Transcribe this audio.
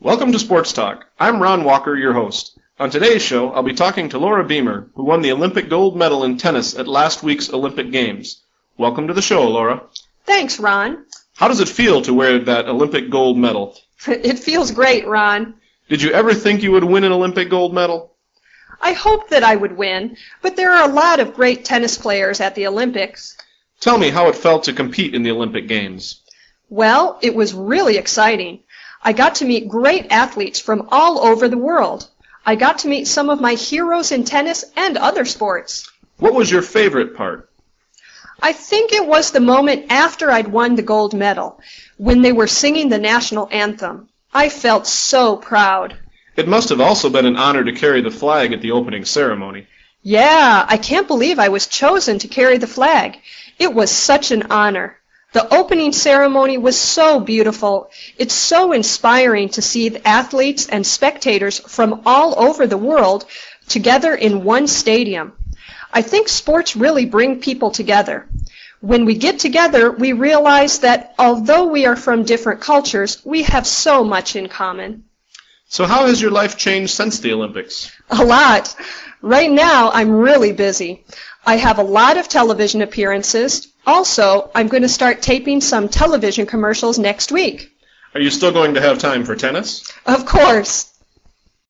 Welcome to Sports Talk. I'm Ron Walker, your host. On today's show, I'll be talking to Laura Beamer, who won the Olympic gold medal in tennis at last week's Olympic Games. Welcome to the show, Laura. Thanks, Ron. How does it feel to wear that Olympic gold medal? It feels great, Ron. Did you ever think you would win an Olympic gold medal? I hoped that I would win, but there are a lot of great tennis players at the Olympics. Tell me how it felt to compete in the Olympic Games. Well, it was really exciting. I got to meet great athletes from all over the world. I got to meet some of my heroes in tennis and other sports. What was your favorite part? I think it was the moment after I'd won the gold medal, when they were singing the national anthem. I felt so proud. It must have also been an honor to carry the flag at the opening ceremony. Yeah, I can't believe I was chosen to carry the flag. It was such an honor. The opening ceremony was so beautiful. It's so inspiring to see the athletes and spectators from all over the world together in one stadium. I think sports really bring people together. When we get together, we realize that although we are from different cultures, we have so much in common. So how has your life changed since the Olympics? A lot. Right now, I'm really busy. I have a lot of television appearances. Also, I'm going to start taping some television commercials next week. Are you still going to have time for tennis? Of course.